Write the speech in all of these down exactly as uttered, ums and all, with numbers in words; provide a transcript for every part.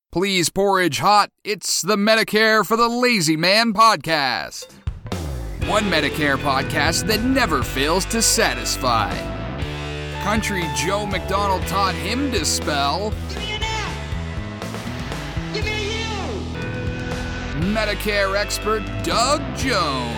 Please porridge hot, it's the Medicare for the Lazy Man podcast. One Medicare podcast that never fails to satisfy. Country Joe McDonald taught him to spell. Give me an F! Give me a U! Medicare expert Doug Jones.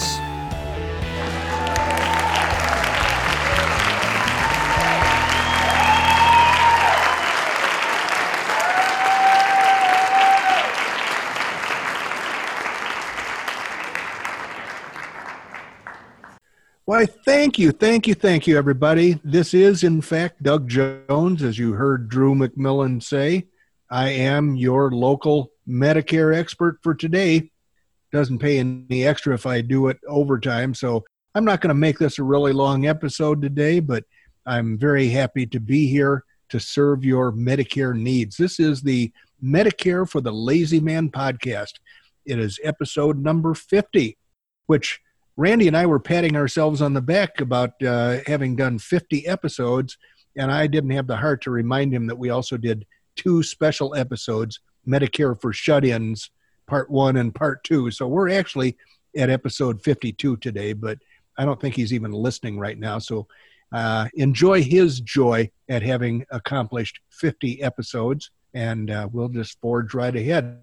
Why, thank you, thank you, thank you, everybody. This is, in fact, Doug Jones, as you heard Drew McMillan say. I am your local Medicare expert for today. Doesn't pay any extra if I do it overtime, so I'm not going to make this a really long episode today, but I'm very happy to be here to serve your Medicare needs. This is the Medicare for the Lazy Man podcast. It is episode number fifty, which Randy and I were patting ourselves on the back about uh, having done fifty episodes, and I didn't have the heart to remind him that we also did two special episodes, Medicare for Shut-ins, Part one and Part two. So we're actually at episode fifty-two today, but I don't think he's even listening right now. So uh, enjoy his joy at having accomplished fifty episodes, and uh, we'll just forge right ahead.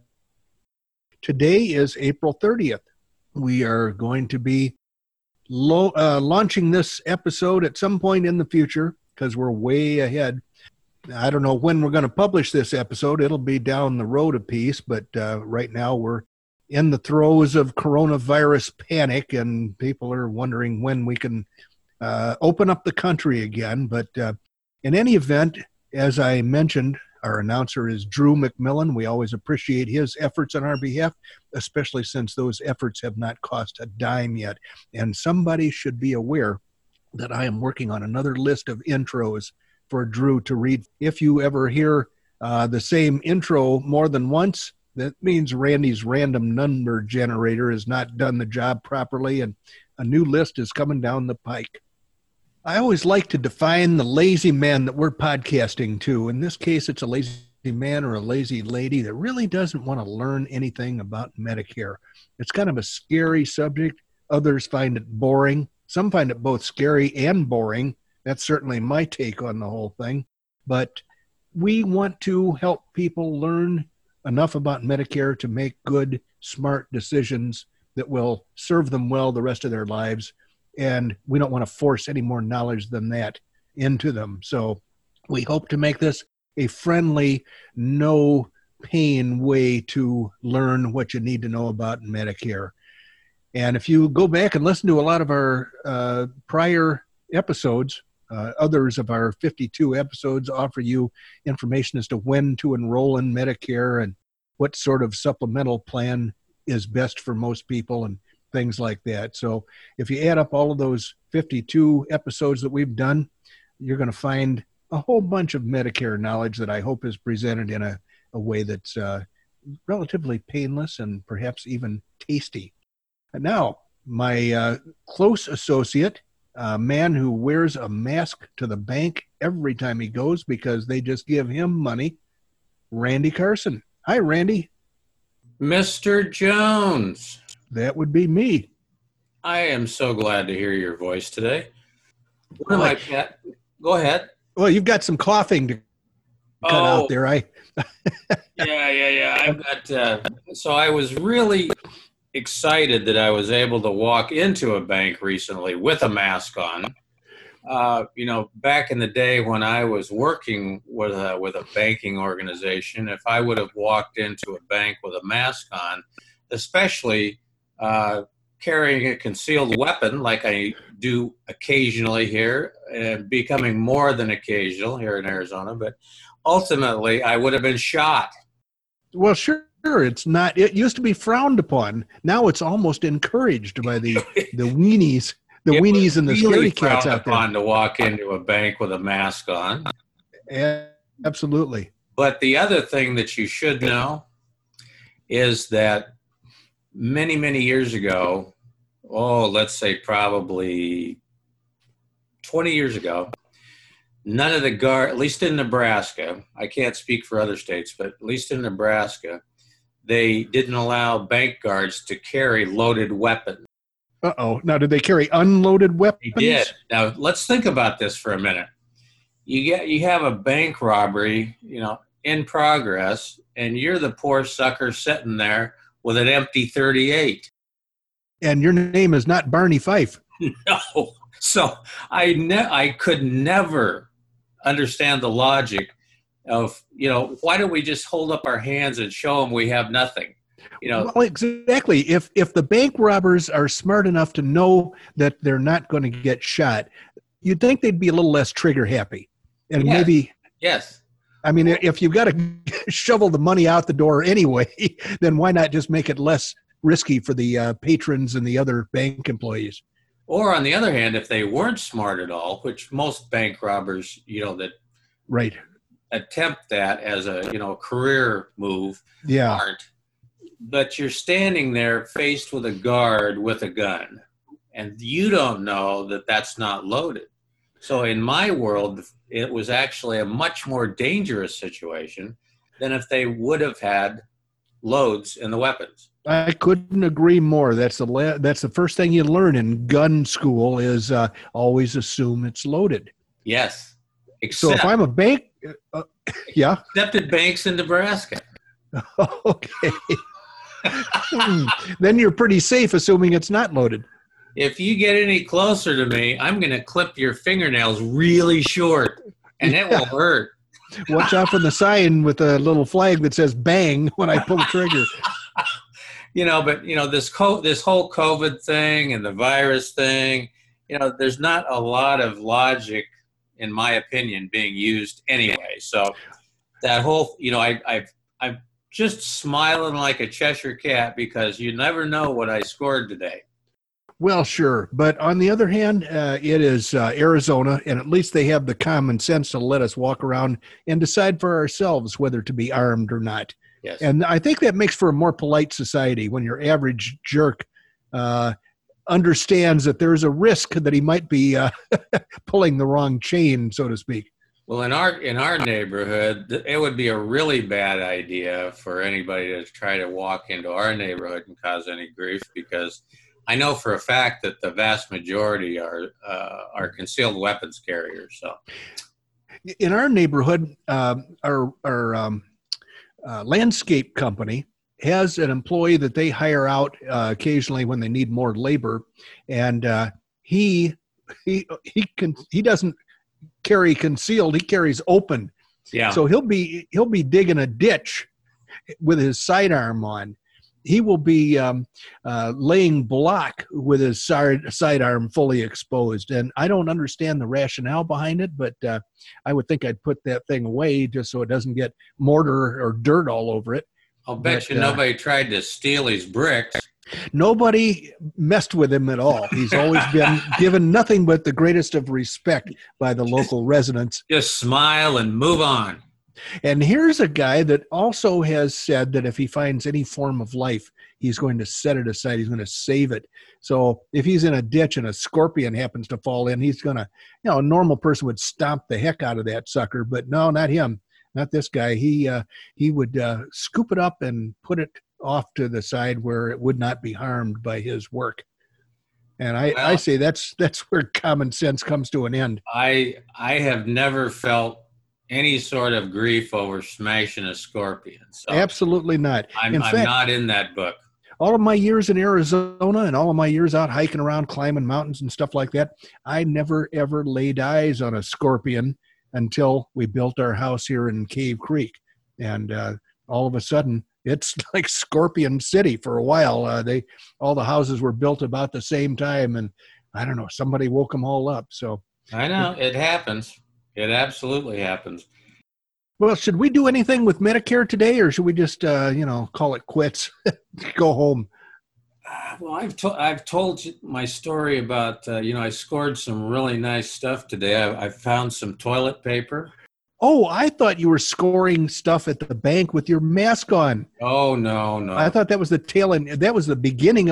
Today is April thirtieth. We are going to be lo- uh, launching this episode at some point in the future because we're way ahead. I don't know when we're going to publish this episode. It'll be down the road a piece, but uh, right now we're in the throes of coronavirus panic, and people are wondering when we can uh, open up the country again. But uh, in any event, as I mentioned, our announcer is Drew McMillan. We always appreciate his efforts on our behalf, especially since those efforts have not cost a dime yet. And somebody should be aware that I am working on another list of intros for Drew to read. If you ever hear uh, the same intro more than once, that means Randy's random number generator has not done the job properly, and a new list is coming down the pike. I always like to define the lazy man that we're podcasting to. In this case, it's a lazy man or a lazy lady that really doesn't want to learn anything about Medicare. It's kind of a scary subject. Others find it boring. Some find it both scary and boring. That's certainly my take on the whole thing. But we want to help people learn enough about Medicare to make good, smart decisions that will serve them well the rest of their lives. And we don't want to force any more knowledge than that into them. So we hope to make this a friendly, no pain way to learn what you need to know about Medicare. And if you go back and listen to a lot of our uh, prior episodes, uh, others of our fifty-two episodes offer you information as to when to enroll in Medicare and what sort of supplemental plan is best for most people and things like that. So if you add up all of those fifty-two episodes that we've done, you're going to find a whole bunch of Medicare knowledge that I hope is presented in a, a way that's uh, relatively painless and perhaps even tasty. And now, my uh, close associate, a man who wears a mask to the bank every time he goes because they just give him money, Randy Carson. Hi, Randy. Mister Jones. That would be me. I am so glad to hear your voice today. One of my pet, go ahead. Well, you've got some coughing to cut oh, out there. I yeah, yeah, yeah. I've got. Uh, so I was really excited that I was able to walk into a bank recently with a mask on. Uh, you know, back in the day when I was working with a, with a banking organization, if I would have walked into a bank with a mask on, especially uh, carrying a concealed weapon like I do occasionally here, and becoming more than occasional here in Arizona, but ultimately I would have been shot. Well, sure. It's not. It used to be frowned upon. Now it's almost encouraged by the the weenies, the it weenies and the really scaredy cats out there. Frowned upon to walk into a bank with a mask on. Yeah, absolutely. But the other thing that you should know is that many, many years ago, oh, let's say probably twenty years ago, none of the guard, at least in Nebraska, I can't speak for other states, but at least in Nebraska, they didn't allow bank guards to carry loaded weapons. Uh-oh. Now, did they carry unloaded weapons? They did. Now, let's think about this for a minute. You get, you have a bank robbery, you know, in progress, and you're the poor sucker sitting there with an empty thirty-eight. And your name is not Barney Fife. No. So I ne- I could never understand the logic of, you know, why don't we just hold up our hands and show them we have nothing? You know, well, exactly. If if the bank robbers are smart enough to know that they're not going to get shot, you'd think they'd be a little less trigger happy. And yes. maybe, yes. I mean, if you've got to shovel the money out the door anyway, then why not just make it less risky for the uh, patrons and the other bank employees? Or on the other hand, if they weren't smart at all, which most bank robbers, you know, that right attempt that as a, you know, career move, yeah. aren't. But you're standing there faced with a guard with a gun, and you don't know that that's not loaded. So in my world, it was actually a much more dangerous situation than if they would have had loads in the weapons. I couldn't agree more. That's the la- that's the first thing you learn in gun school is uh, always assume it's loaded. Yes. Except, so if I'm a bank, uh, yeah. Except at banks in Nebraska. Okay. Then you're pretty safe assuming it's not loaded. If you get any closer to me, I'm going to clip your fingernails really short, and yeah. It will hurt. Watch out for the sign with a little flag that says bang when I pull the trigger. You know, but, you know, this co- this whole COVID thing and the virus thing, you know, there's not a lot of logic, in my opinion, being used anyway. So that whole, you know, I, I've, I'm just smiling like a Cheshire cat because you never know what I scored today. Well, sure. But on the other hand, uh, it is uh, Arizona, and at least they have the common sense to let us walk around and decide for ourselves whether to be armed or not. Yes. And I think that makes for a more polite society when your average jerk uh, understands that there's a risk that he might be uh, pulling the wrong chain, so to speak. Well, in our in our neighborhood, it would be a really bad idea for anybody to try to walk into our neighborhood and cause any grief, because I know for a fact that the vast majority are uh, are concealed weapons carriers. So, in our neighborhood, uh, our our um, uh, landscape company has an employee that they hire out uh, occasionally when they need more labor, and uh, he he he can he doesn't carry concealed; he carries open. Yeah. So he'll be he'll be digging a ditch with his sidearm on. He will be um, uh, laying block with his side sidearm fully exposed, and I don't understand the rationale behind it, but uh, I would think I'd put that thing away just so it doesn't get mortar or dirt all over it. I'll bet but, you uh, nobody tried to steal his bricks. Nobody messed with him at all. He's always been given nothing but the greatest of respect by the local residents. Just smile and move on. And here's a guy that also has said that if he finds any form of life, he's going to set it aside. He's going to save it. So if he's in a ditch and a scorpion happens to fall in, he's going to, you know, a normal person would stomp the heck out of that sucker. But no, not him. Not this guy. He uh, he would uh, scoop it up and put it off to the side where it would not be harmed by his work. And I, well, I say that's that's where common sense comes to an end. I I have never felt any sort of grief over smashing a scorpion. So Absolutely not. I'm, in I'm fact, not in that book. all of my years in Arizona and all of my years out hiking around, climbing mountains and stuff like that, I never, ever laid eyes on a scorpion until we built our house here in Cave Creek. And uh, all of a sudden, it's like Scorpion City for a while. Uh, they all the houses were built about the same time, and I don't know, somebody woke them all up. So I know, it happens. It absolutely happens. Well, should we do anything with Medicare today, or should we just, uh, you know, call it quits, go home? Uh, well, I've, to- I've told you my story about, uh, you know, I scored some really nice stuff today. I, I found some toilet paper. Oh, I thought you were scoring stuff at the bank with your mask on. Oh, no, no. I thought that was the tail end. That was the beginning of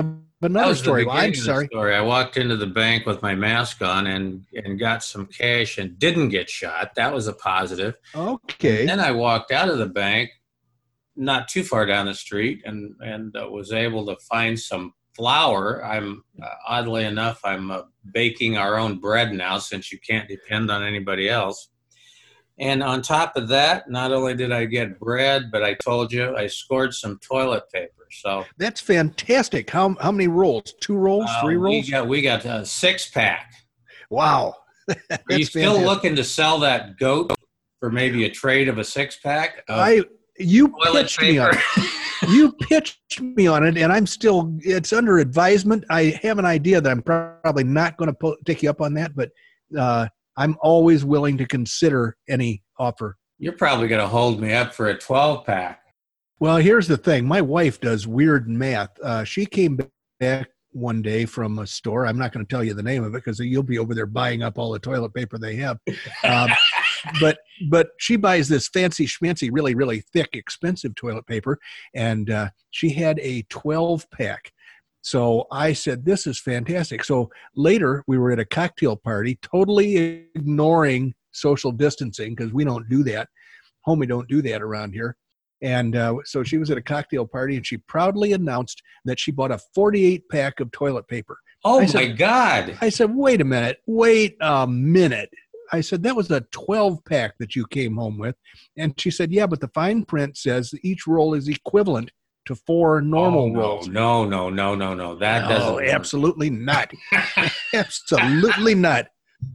another was the story. Well, I'm beginning of the sorry. story. I walked into the bank with my mask on and, and got some cash and didn't get shot. That was a positive. Okay. And then I walked out of the bank not too far down the street and, and uh, was able to find some flour. I'm uh, oddly enough, I'm uh, baking our own bread now since you can't depend on anybody else. And on top of that, not only did I get bread, but I told you I scored some toilet paper. So That's fantastic. How how many rolls? Two rolls? uh, Three we rolls? got we got a six pack. Wow. Are That's you still fantastic. looking to sell that goat for maybe a trade of a six pack? Of I you toilet pitched me on paper? it. You pitched me on it, and I'm still. It's under advisement. I have an idea that I'm probably not going to po- take you up on that, but uh, I'm always willing to consider any offer. You're probably going to hold me up for a twelve pack. Well, here's the thing. My wife does weird math. Uh, she came back one day from a store. I'm not going to tell you the name of it because you'll be over there buying up all the toilet paper they have. Um, but but she buys this fancy schmancy, really, really thick, expensive toilet paper, and uh, she had a twelve pack. So I said, this is fantastic. So later we were at a cocktail party, totally ignoring social distancing because we don't do that. Homie don't do that around here. And uh, so she was at a cocktail party, and she proudly announced that she bought a forty-eight pack of toilet paper. Oh, I my said- God. I said, wait a minute, wait a minute. I said, that was a twelve pack that you came home with. And she said, yeah, but the fine print says that each roll is equivalent to four normal oh, no, rolls. No, no, no, no, no. That No, doesn't work. absolutely not. Absolutely not.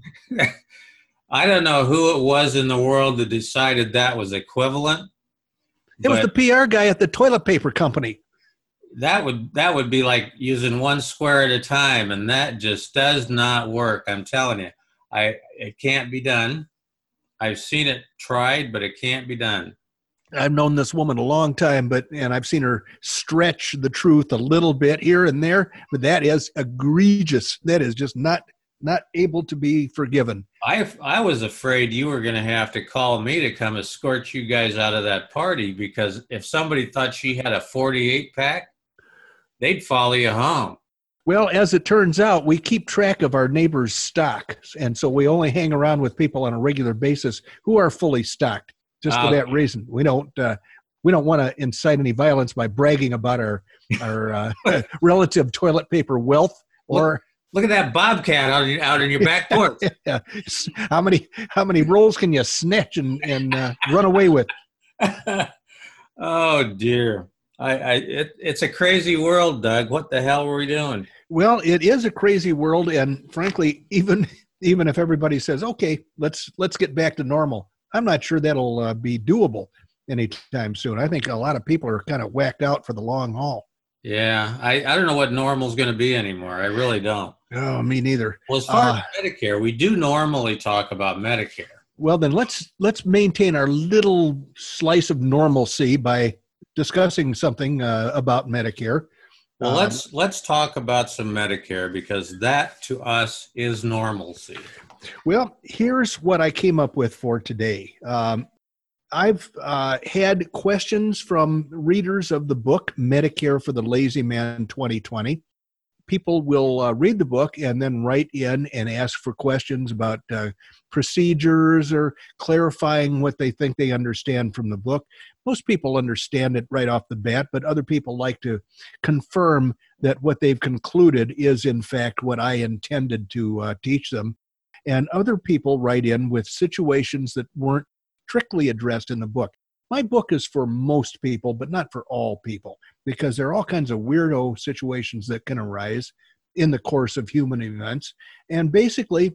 I don't know who it was in the world that decided that was equivalent. It was but the P R guy at the toilet paper company. that would that would be like using one square at a time, and that just does not work. I'm telling you, I it can't be done. I've seen it tried, but it can't be done. I've known this woman a long time, but and I've seen her stretch the truth a little bit here and there, but that is egregious. That is just not not able to be forgiven. I I was afraid you were going to have to call me to come escort you guys out of that party, because if somebody thought she had a forty-eight pack, they'd follow you home. Well, as it turns out, we keep track of our neighbors' stock, and so we only hang around with people on a regular basis who are fully stocked. Just for Okay. that reason, we don't uh, we don't want to incite any violence by bragging about our our uh, relative toilet paper wealth or. Look at that bobcat out in, out in your back porch. Yeah. How many how many rolls can you snatch and, and uh, run away with? Oh dear. I, I it, it's a crazy world, Doug. What the hell were we doing? Well, it is a crazy world, and frankly, even even if everybody says, "Okay, let's let's get back to normal," I'm not sure that'll uh, be doable anytime soon. I think a lot of people are kind of whacked out for the long haul. Yeah, I, I don't know what normal's going to be anymore. I really don't. Oh, me neither. Well, as far Uh, as Medicare, we do normally talk about Medicare. Well, then let's let's maintain our little slice of normalcy by discussing something uh, about Medicare. Well, Um, let's let's talk about some Medicare, because that to us is normalcy. Well, here's what I came up with for today. Um, I've uh, had questions from readers of the book, Medicare for the Lazy Man twenty twenty. People will uh, read the book and then write in and ask for questions about uh, procedures or clarifying what they think they understand from the book. Most people understand it right off the bat, but other people like to confirm that what they've concluded is, in fact, what I intended to uh, teach them. And other people write in with situations that weren't strictly addressed in the book. My book is for most people, but not for all people, because there are all kinds of weirdo situations that can arise in the course of human events. And basically,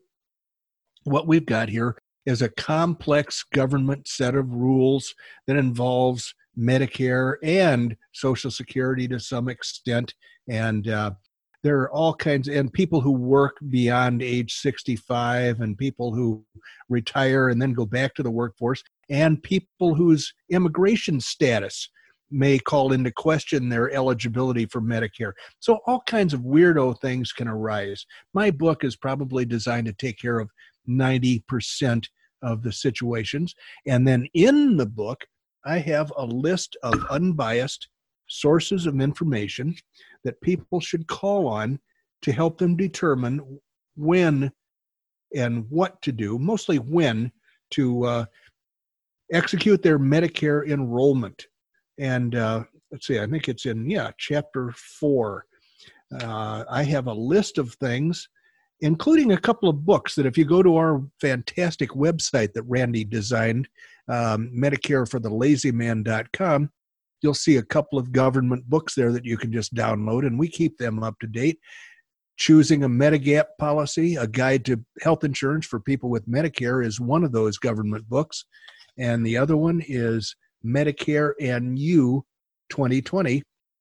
what we've got here is a complex government set of rules that involves Medicare and Social Security to some extent. And uh, there are all kinds, and people who work beyond age sixty-five, and people who retire and then go back to the workforce, and people whose immigration status may call into question their eligibility for Medicare. So all kinds of weirdo things can arise. My book is probably designed to take care of ninety percent of the situations. And then in the book, I have a list of unbiased sources of information that people should call on to help them determine when and what to do, mostly when, to uh, execute their Medicare enrollment. And uh, let's see, I think it's in, yeah, chapter four. Uh, I have a list of things, including a couple of books that if you go to our fantastic website that Randy designed, um, Medicare for the Lazy Man dot com, you'll see a couple of government books there that you can just download, and we keep them up to date. Choosing a Medigap Policy, a guide to health insurance for people with Medicare, is one of those government books. And the other one is Medicare and You twenty twenty.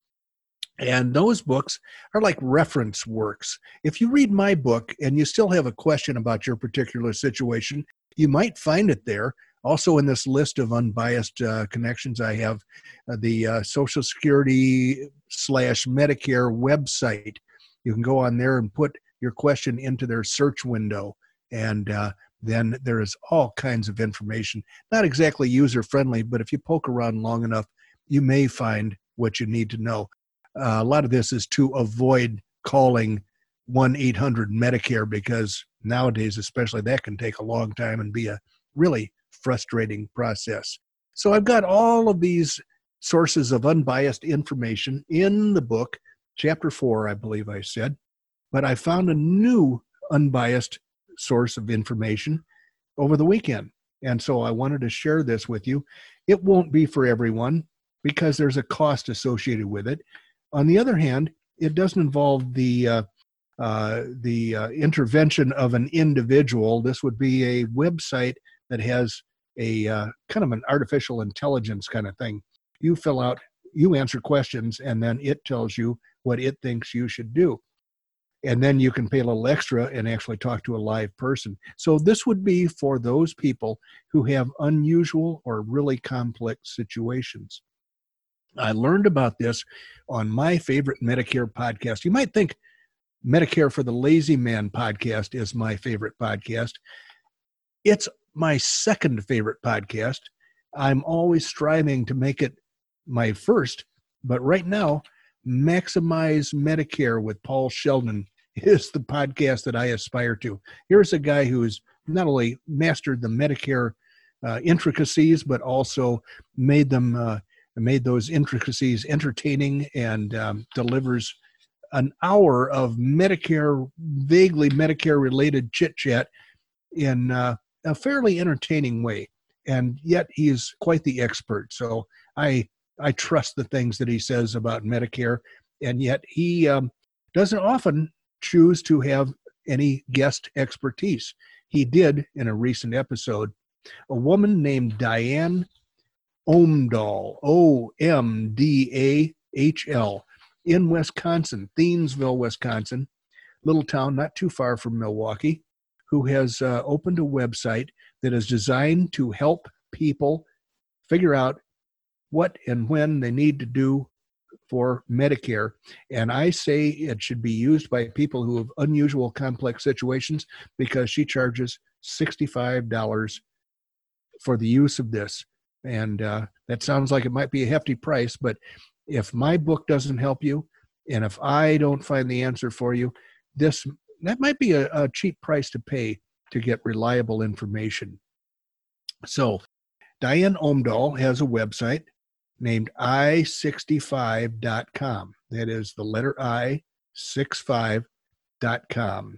And those books are like reference works. If you read my book and you still have a question about your particular situation, you might find it there. Also in this list of unbiased uh, connections, I have uh, the uh, Social Security slash Medicare website. You can go on there and put your question into their search window, and uh, then there is all kinds of information. Not exactly user-friendly, but if you poke around long enough, you may find what you need to know. Uh, a lot of this is to avoid calling one eight hundred Medicare, because nowadays especially that can take a long time and be a really frustrating process. So I've got all of these sources of unbiased information in the book, chapter four, I believe I said, but I found a new unbiased source of information over the weekend. And so I wanted to share this with you. It won't be for everyone because there's a cost associated with it. On the other hand, it doesn't involve the uh, uh, the uh, intervention of an individual. This would be a website that has a uh, kind of an artificial intelligence kind of thing. You fill out, you answer questions, and then it tells you what it thinks you should do. And then you can pay a little extra and actually talk to a live person. So this would be for those people who have unusual or really complex situations. I learned about this on my favorite Medicare podcast. You might think Medicare for the Lazy Man podcast is my favorite podcast. It's my second favorite podcast. I'm always striving to make it my first, but right now, Maximize Medicare with Paul Sheldon is the podcast that I aspire to. Here's a guy who's not only mastered the Medicare uh, intricacies, but also made them uh, made those intricacies entertaining, and um, delivers an hour of Medicare, vaguely Medicare-related chit-chat in uh, a fairly entertaining way. And yet he's quite the expert. So I I trust the things that he says about Medicare, and yet he um, doesn't often choose to have any guest expertise. He did in a recent episode. A woman named Diane Omdahl, O M D A H L, in Wisconsin, Thiensville, Wisconsin, little town not too far from Milwaukee, who has uh, opened a website that is designed to help people figure out what and when they need to do for Medicare. And I say it should be used by people who have unusual, complex situations, because she charges sixty-five dollars for the use of this. And uh, that sounds like it might be a hefty price, but if my book doesn't help you, and if I don't find the answer for you, this that might be a, a cheap price to pay to get reliable information. So Diane Omdahl has a website named i sixty-five dot com. That is the letter I, sixty-five dot com.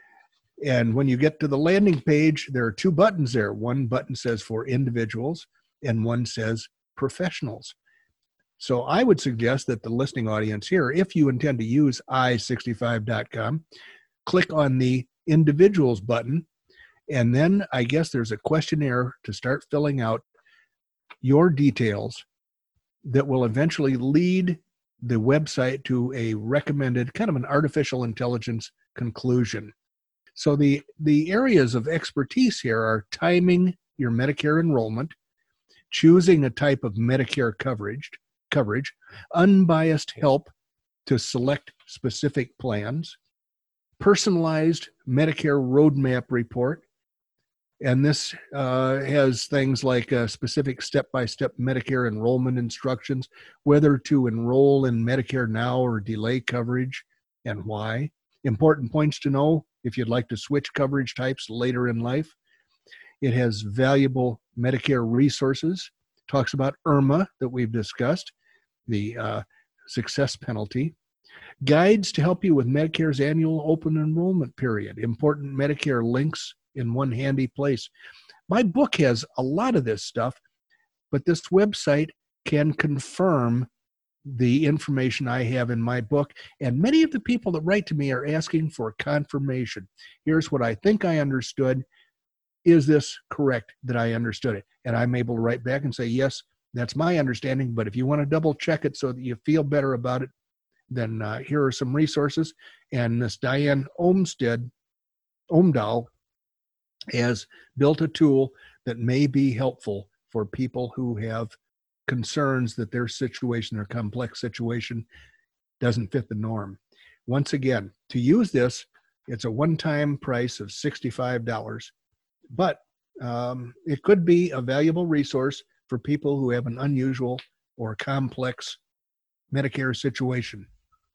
And when you get to the landing page, there are two buttons there. One button says for individuals, and one says professionals. So I would suggest that the listening audience here, if you intend to use i sixty-five dot com, click on the individuals button, and then I guess there's a questionnaire to start filling out your details that will eventually lead the website to a recommended kind of an artificial intelligence conclusion. So the, the areas of expertise here are timing your Medicare enrollment, choosing a type of Medicare coverage, coverage, unbiased help to select specific plans, personalized Medicare roadmap report, And this uh, has things like uh, specific step-by-step Medicare enrollment instructions, whether to enroll in Medicare now or delay coverage, and why. Important points to know if you'd like to switch coverage types later in life. It has valuable Medicare resources, talks about I R M A that we've discussed, the uh, success penalty, guides to help you with Medicare's annual open enrollment period, important Medicare links in one handy place. My book has a lot of this stuff, but this website can confirm the information I have in my book. And many of the people that write to me are asking for confirmation. Here's what I think I understood. Is this correct that I understood it? And I'm able to write back and say, yes, that's my understanding. But if you want to double check it so that you feel better about it, then uh, here are some resources. And this Diane Olmstead, Omdahl, has built a tool that may be helpful for people who have concerns that their situation, their complex situation, doesn't fit the norm. Once again, to use this, it's a one-time price of sixty-five dollars, but um, it could be a valuable resource for people who have an unusual or complex Medicare situation.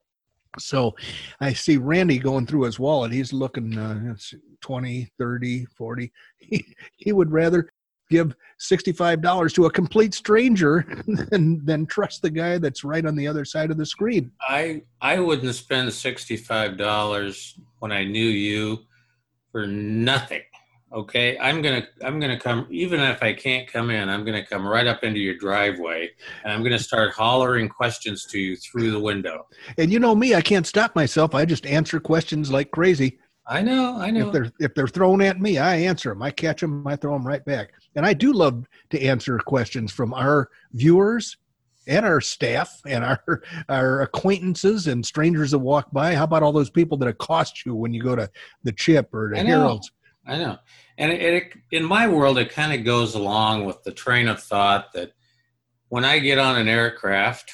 So I see Randy going through his wallet. He's looking uh, twenty, thirty, forty. He, he would rather give sixty-five dollars to a complete stranger than, than trust the guy that's right on the other side of the screen. I I wouldn't spend sixty-five dollars when I knew you for nothing. Okay, I'm gonna I'm gonna come, even if I can't come in, I'm gonna come right up into your driveway and I'm gonna start hollering questions to you through the window. And you know me, I can't stop myself. I just answer questions like crazy. I know, I know. If they're if they're thrown at me, I answer them. I catch them, I throw them right back. And I do love to answer questions from our viewers and our staff and our our acquaintances and strangers that walk by. How about all those people that accost you when you go to the Chip or the Harold's? I know. And it, it, in my world, it kind of goes along with the train of thought that when I get on an aircraft,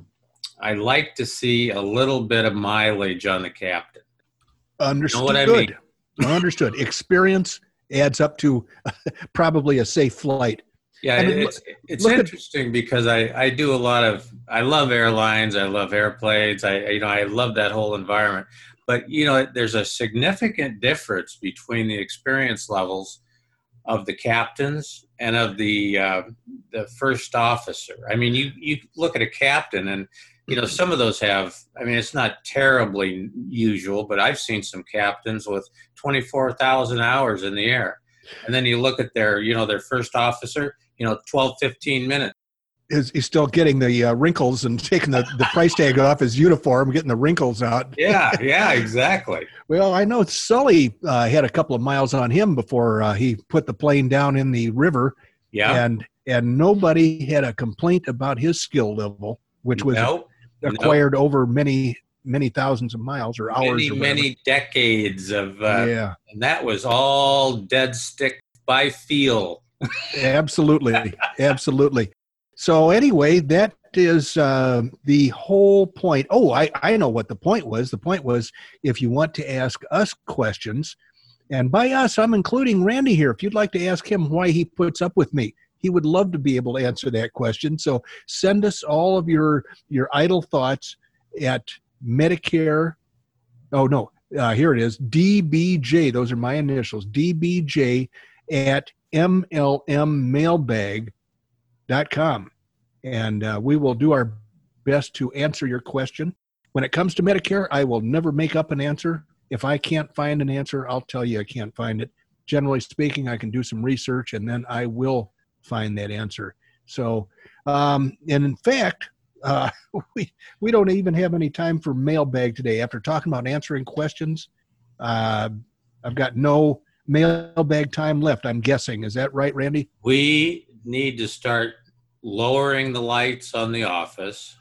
I like to see a little bit of mileage on the captain. Understood. You know what I mean? Understood. Experience adds up to probably a safe flight. Yeah, I mean, it's it's look interesting at, because I, I do a lot of, I love airlines, I love airplanes, I you know I love that whole environment. But, you know, there's a significant difference between the experience levels of the captains and of the uh, the first officer. I mean, you, you look at a captain and, you know, some of those have, I mean, it's not terribly usual, but I've seen some captains with twenty-four thousand hours in the air. And then you look at their, you know, their first officer, you know, twelve, fifteen minutes. Is he's still getting the uh, wrinkles and taking the, the price tag off his uniform, getting the wrinkles out. Yeah, yeah, exactly. Well, I know Sully uh, had a couple of miles on him before uh, he put the plane down in the river. Yeah. And and nobody had a complaint about his skill level, which was nope, acquired nope. over many, many thousands of miles or hours. Many, or many decades of, uh, yeah. And that was all dead stick by feel. Absolutely. Absolutely. So anyway, that is uh, the whole point. Oh, I, I know what the point was. The point was if you want to ask us questions, and by us, I'm including Randy here. If you'd like to ask him why he puts up with me, he would love to be able to answer that question. So send us all of your, your idle thoughts at Medicare. Oh, no, uh, here it is, D B J. Those are my initials, D B J at M L M mailbag dot com. And uh, we will do our best to answer your question. When it comes to Medicare, I will never make up an answer. If I can't find an answer, I'll tell you I can't find it. Generally speaking, I can do some research and then I will find that answer. So, um, and in fact, uh, we, we don't even have any time for mailbag today. After talking about answering questions, uh, I've got no mailbag time left, I'm guessing. Is that right, Randy? We need to start lowering the lights on the office.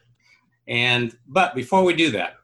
And, but before we do that,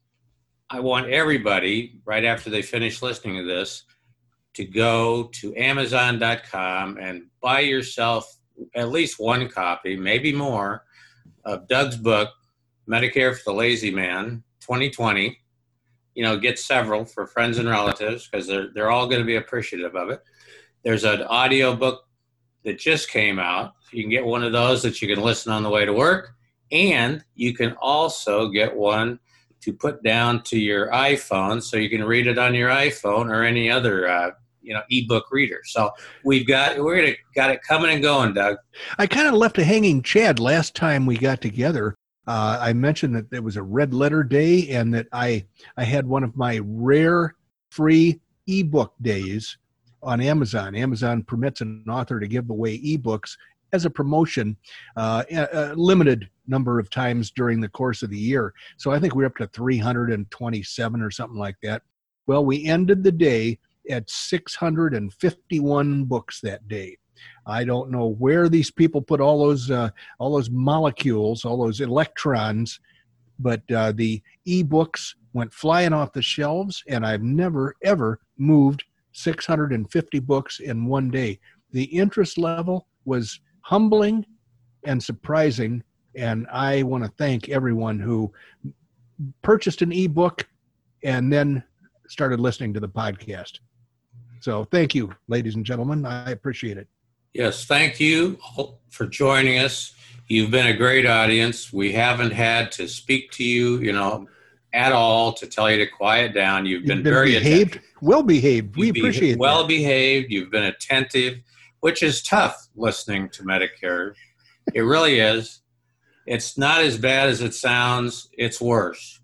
I want everybody, right after they finish listening to this, to go to Amazon dot com and buy yourself at least one copy, maybe more, of Doug's book, Medicare for the Lazy Man, twenty twenty. You know, get several for friends and relatives because they're, they're all going to be appreciative of it. There's an audio book that just came out. You can get one of those that you can listen on the way to work. And you can also get one to put down to your iPhone so you can read it on your iPhone or any other uh, you know, ebook reader. So we've got, we're going to got it coming and going, Doug. I kind of left a hanging Chad last time we got together. Uh, I mentioned that it was a red letter day and that I, I had one of my rare free ebook days on Amazon. Amazon permits an author to give away ebooks as a promotion, uh, a limited number of times during the course of the year. So I think we're up to three hundred twenty-seven or something like that. Well, we ended the day at six hundred fifty-one books that day. I don't know where these people put all those uh, all those molecules, all those electrons, but uh, the ebooks went flying off the shelves, and I've never, ever moved six hundred fifty books in one day. The interest level was humbling and surprising, and I want to thank everyone who purchased an ebook and then started listening to the podcast. So thank you, ladies and gentlemen. I appreciate it. Yes, thank you for joining us. You've been a great audience. We haven't had to speak to you, you know, at all to tell you to quiet down. You've been, You've been very behaved, attentive. well behaved. We You've appreciate it. Well that. behaved. You've been attentive, which is tough listening to Medicare. It really is. It's not as bad as it sounds. It's worse.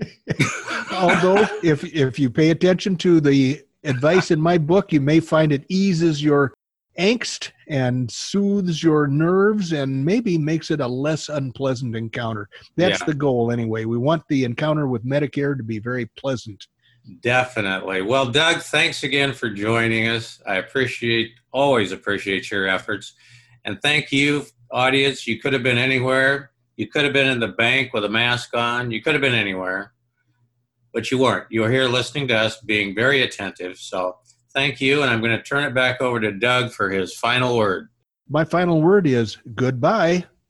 Although, if if you pay attention to the advice in my book, you may find it eases your angst and soothes your nerves and maybe makes it a less unpleasant encounter. That's Yeah. the goal anyway. We want the encounter with Medicare to be very pleasant. Definitely. Well, Doug, thanks again for joining us. I appreciate, always appreciate your efforts. And thank you, audience. You could have been anywhere. You could have been in the bank with a mask on. You could have been anywhere. But you weren't. You were here listening to us, being very attentive. So thank you. And I'm going to turn it back over to Doug for his final word. My final word is goodbye.